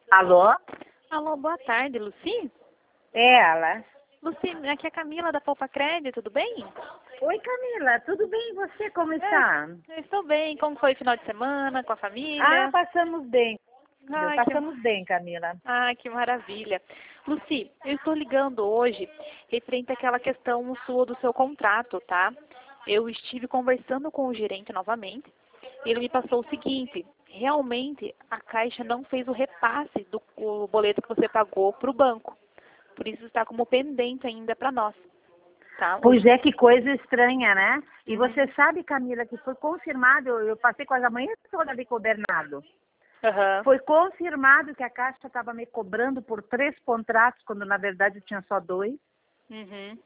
Alô? Alô, boa tarde, Luci? É ela. Luci, aqui é a Camila da Poupa Crédito, tudo bem? Oi, Camila, tudo bem? E você, como está? Eu estou bem. Como foi o final de semana, com a família? Passamos bem. Ai, que, Passamos bem, Camila. que maravilha. Luci, eu estou ligando hoje referente àquela questão sua do seu contrato, tá? Eu estive conversando com o gerente novamente. Ele me passou o seguinte: realmente a Caixa não fez o repasse do o boleto que você pagou para o banco. Por isso está como pendente ainda para nós. Tá? Pois é, que coisa estranha, né? E Uhum. você sabe, Camila, que foi confirmado, eu passei quase a manhã toda ali com o Bernardo. Aham. Foi confirmado que a Caixa estava me cobrando por 3 contratos, quando na verdade tinha só 2. Uhum.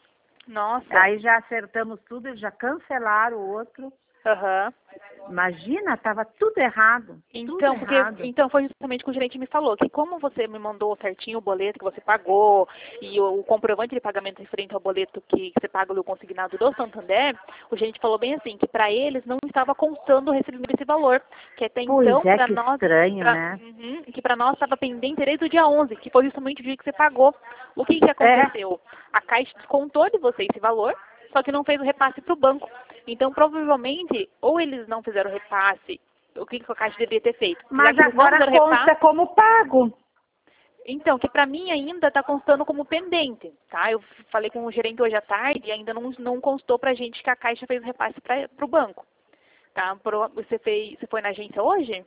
Nossa. Aí já acertamos tudo, eles já cancelaram o outro. Aham. Imagina, estava tudo errado. Tudo Então, errado. então foi justamente o que o gerente me falou, que como você me mandou certinho o boleto que você pagou e o comprovante de pagamento referente ao boleto que você paga no consignado do Santander, o gerente falou bem assim, que para eles não estava constando o recebimento desse valor, que até Pois então é, para que nós, estranho, né? que para nós estava pendente desde o dia 11, que foi justamente o dia que você pagou. O que aconteceu? A Caixa descontou de você esse valor, só que não fez o repasse para o banco. Então, provavelmente, ou eles não fizeram o repasse, o que a Caixa deveria ter feito? Já Mas que eles não agora fizeram consta repasse, como pago. então, que para mim ainda está constando como pendente, tá? Eu falei com o gerente hoje à tarde e ainda não constou para a gente que a Caixa fez o repasse para o banco, tá? Você foi na agência hoje?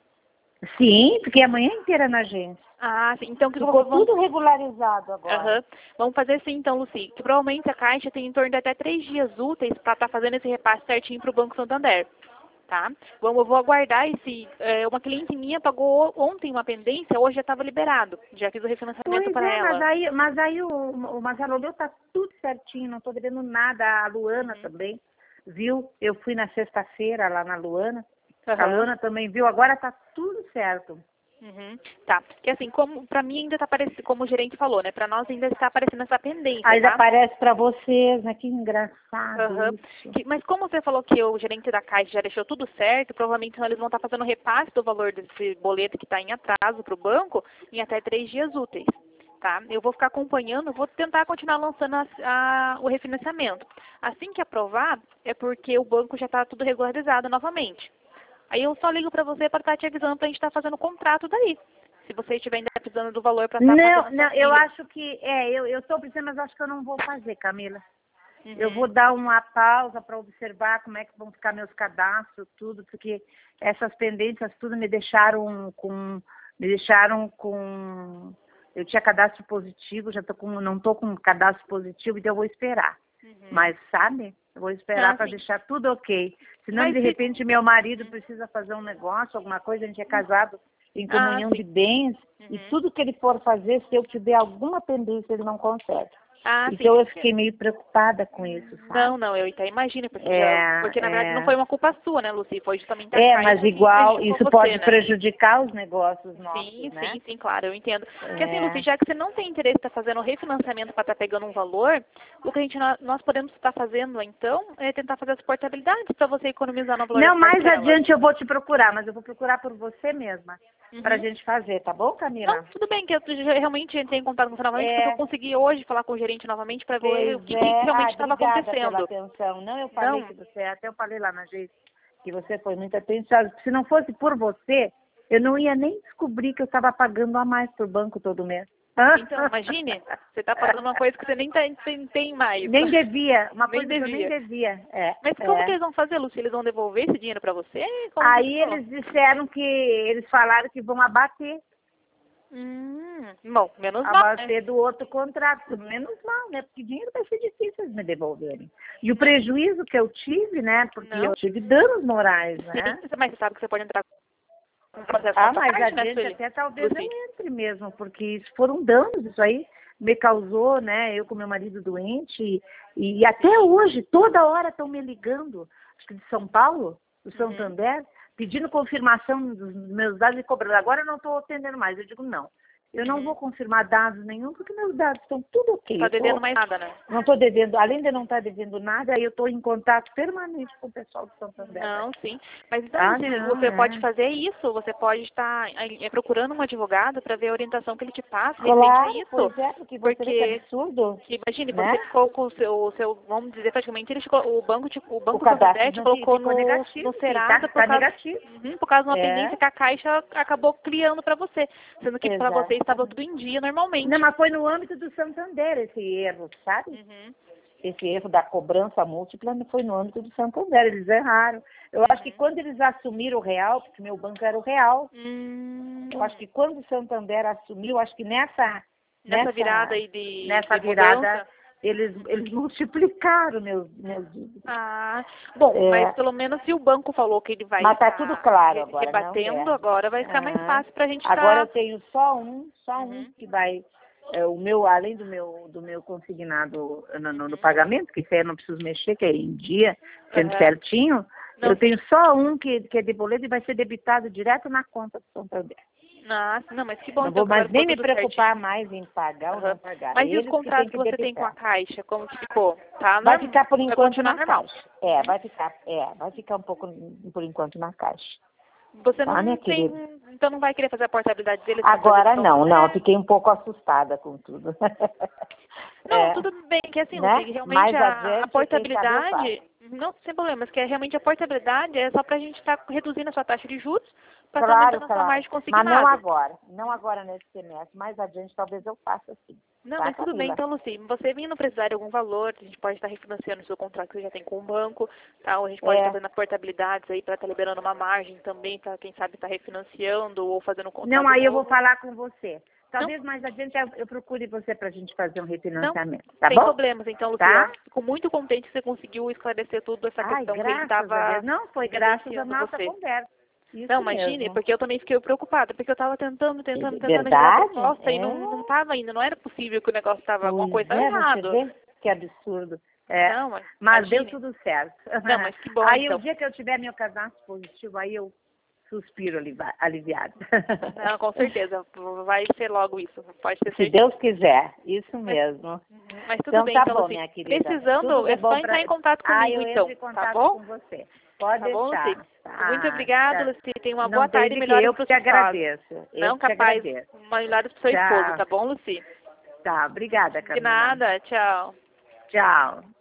Sim, fiquei a manhã inteira na agência. Ah, sim. Então, o que eu Ficou vou... tudo regularizado agora. Aham. Vamos fazer assim, então, Luci, que provavelmente a Caixa tem em torno de até 3 dias úteis para estar fazendo esse repasse certinho para o Banco Santander. Tá? Eu vou aguardar uma cliente minha pagou ontem uma pendência, hoje já estava liberado. Já fiz o refinanciamento Pois para é, ela. mas aí o Marcelo meu tá tudo certinho, não estou devendo nada. A Luana Uhum. também, viu? Eu fui na sexta-feira lá na Luana. A Aham. Luana também viu, agora tá tudo certo. Uhum. Tá. Porque assim, como para mim ainda está aparecendo, como o gerente falou, né? Para nós ainda está aparecendo essa pendência, Ainda tá? aparece para vocês, né? Que engraçado Aham. isso. Mas como você falou que o gerente da Caixa já deixou tudo certo, provavelmente então, eles vão estar fazendo repasse do valor desse boleto que está em atraso para o banco em até 3 dias úteis. Tá? Eu vou ficar acompanhando, vou tentar continuar lançando o refinanciamento. Assim que aprovar, é porque o banco já está tudo regularizado novamente. Aí eu só ligo para você para estar te avisando para a gente estar fazendo o contrato daí. Se você estiver ainda precisando do valor para estar fazendo Não, a não, sua eu filha. acho que, eu estou precisando, mas acho que eu não vou fazer, Camila. Eu vou Uhum. dar uma pausa para observar como é que vão ficar meus cadastros, tudo, porque essas pendências tudo me deixaram com, eu tinha cadastro positivo, não estou com cadastro positivo, então eu vou esperar. Uhum. Mas, sabe, eu vou esperar Ah, para sim. deixar tudo ok. Senão, Mas de se... repente, meu marido precisa fazer um negócio, alguma coisa, a gente é casado em Ah, comunhão de sim. bens, e Uhum. tudo que ele for fazer, se eu tiver alguma pendência, ele não consegue. Ah, sim. Então eu fiquei meio preocupada com isso, sabe? Não, eu até imagino, É, porque na verdade não foi uma culpa sua, né, Lucy? Foi justamente a mas Caixa que igual, prejudicou isso você, pode né? prejudicar os negócios nossos, Sim, né? sim, sim, claro, eu entendo. Porque assim, Lucy, É, já que você não tem interesse em estar fazendo um refinanciamento para estar pegando um valor, o que nós podemos estar fazendo, então, é tentar fazer as portabilidades para você economizar no valor Não, das mais parcelas. adiante eu vou te procurar, mas eu vou procurar por você mesma, para a Uhum. gente fazer, tá bom, Não, Camila? tudo bem, que eu realmente entrei em contato com você novamente, porque eu É, consegui hoje falar com o gerente novamente para ver o pois que é. realmente estava Obrigada pela acontecendo. atenção. Não, eu falei Não, que você, até eu falei lá na gente, que você foi muito atenciosa. Se não fosse por você, eu não ia nem descobrir que eu estava pagando a mais pro banco todo mês. então, imagine, você está pagando uma coisa que você nem tem mais. Nem devia, uma Nem coisa que eu nem devia. devia. É, Mas como que é. eles vão fazer, Lúcia? Eles vão devolver esse dinheiro para você? Como que Aí ficou? eles disseram que, eles falaram que vão Bom, menos mal, né? abater do outro contrato. Menos mal, né? Porque dinheiro vai ser difícil eles me devolverem. E o prejuízo que eu tive, né? Porque eu Não? tive danos morais, Sim, né? mas você sabe que você pode entrar com um processo contra a Mais parte, né, adiante Sueli? até talvez eu Lucy? entre mesmo, porque isso foram danos, isso aí me causou, né? Eu com meu marido doente, e até hoje, toda hora estão me ligando, acho que de São Paulo, do Uhum. Santander, pedindo confirmação dos meus dados e cobrando. Agora eu não estou atendendo mais. Eu digo, não. Eu não vou confirmar dados nenhum, porque meus dados estão tudo ok. Não está devendo mais nada, né? Não estou devendo, além de não estar devendo nada, eu estou em contato permanente com o pessoal do Santander. Não, sim. Mas então, você pode fazer isso, você pode estar procurando um advogado para ver a orientação que ele te passa. Claro, isso. pois é, porque você vê que é absurdo. Imagine, né? você ficou com o seu, vamos dizer, praticamente, o Banco cadastro Santander te colocou negativo, no Serasa tá negativo. por causa de uma pendência que a Caixa acabou criando para você. Sendo que para você estava tudo em dia normalmente. Não, mas foi no âmbito do Santander esse erro, sabe? Esse erro da cobrança múltipla foi no âmbito do Santander, eles erraram. Eu acho que quando eles assumiram o real, porque meu banco era o real, eu acho que quando o Santander assumiu, acho que nessa virada aí de virada, eles multiplicaram meus dívidas. Bom, mas pelo menos se o banco falou que ele vai mas tá tudo claro agora, rebatendo, agora vai ficar mais fácil pra gente Agora eu tenho só um que vai, o meu, além do meu consignado no pagamento, que eu não preciso mexer, que é em dia, sendo certinho, eu tenho só um que é de boleto e vai ser debitado direto na conta do Santander. Não, mas que bom. Não vou mais nem me preocupar mais em pagar ou não pagar. Mas e os contratos que você tem com a Caixa, como que ficou? Vai ficar por enquanto na normal. Caixa. Vai ficar um pouco por enquanto na Caixa. Você não tem, então não vai querer fazer a portabilidade deles? Agora não, eu fiquei um pouco assustada com tudo. Não, tudo bem, que assim, realmente a portabilidade, não, sem problemas, que realmente a portabilidade é só pra gente estar reduzindo a sua taxa de juros, para aumentando a sua margem consignada. Mas não agora nesse semestre, mais adiante talvez eu faça assim. Não, mas tudo bem, então, Lucy, você vindo precisar de algum valor, a gente pode estar refinanciando o seu contrato que você já tem com o banco, ou a gente pode estar fazendo portabilidades aí para estar liberando uma margem também, para quem sabe estar refinanciando ou fazendo um contrato. Não, aí eu vou falar com você. Talvez mais adiante eu procure você para a gente fazer um refinanciamento. Tá bom? Sem problemas, então, Luciana. Fico muito contente que você conseguiu esclarecer tudo essa questão que estava. Não, foi graças à nossa conversa. Não, imagine, porque eu também fiquei preocupada, porque eu estava tentando ajudar a proposta e não estava indo, não era possível que o negócio estava, alguma coisa errada. Que absurdo. Não, mas deu tudo certo. Não, mas que bom, aí então. O dia que eu tiver meu cadastro positivo, aí eu suspiro aliviado. Não, com certeza, vai ser logo isso, pode ter certeza. Se Deus quiser, isso mesmo. Mas tudo bem, tá então, bom, minha querida. Precisando, é só entrar em contato comigo, então, tá bom? Com você. Pode deixar. Muito obrigada, Lucy. Tenha uma boa tarde e melhores para o seu agradeço. Não, capaz. Melhores para o seu esposo, tá bom, Lucy? Tá, obrigada, Camila. De nada, tchau. Tchau.